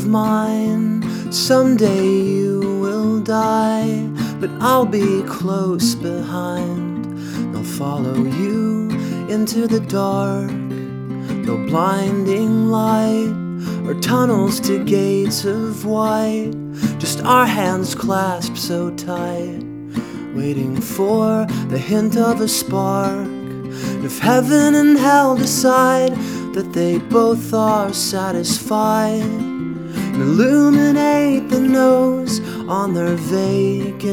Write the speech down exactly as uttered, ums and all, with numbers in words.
of mine. Someday you will die, but I'll be close behind. They'll follow you into the dark, no blinding light or tunnels to gates of white, just our hands clasped so tight, waiting for the hint of a spark. And if heaven and hell decide that they both are satisfied, and illuminate the nose on their vacant